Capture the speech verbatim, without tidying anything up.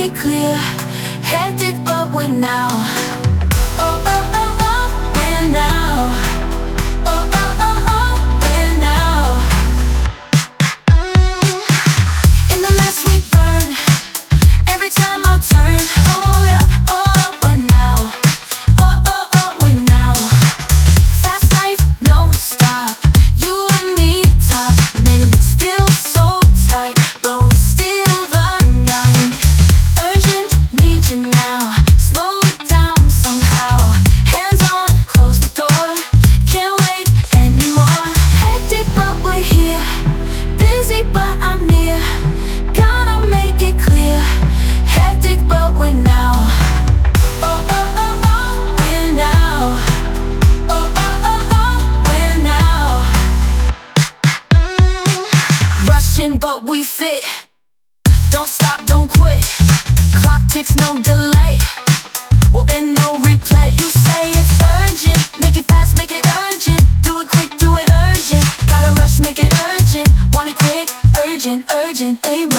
it clear. Hectic, but we're now. Oh, oh, oh, oh, we're now. Oh, oh, oh, oh, we're now. In the last we burn, every time I turn. Oh yeah, oh, we're now. Oh, oh, oh, we're now. Fast life, no stop. You and me, top minutes, still so tight. But we're still running. Urgent, need you now. Slow it down somehow. Hands on, close the door. Can't wait anymore. Hectic, but we're here. Busy, but I'm near. Gotta make it clear. Hectic, but we're now. Oh, oh, oh, oh, we're now. Oh, oh, oh, oh, we're now. Rushing, but we fit. Don't stop, don't quit. Clock ticks, no delay. Well, in no replay. You say it's urgent. Make it fast, make it urgent. Do it quick, do it urgent. Gotta rush, make it urgent. Want it quick, urgent, urgent. Amen.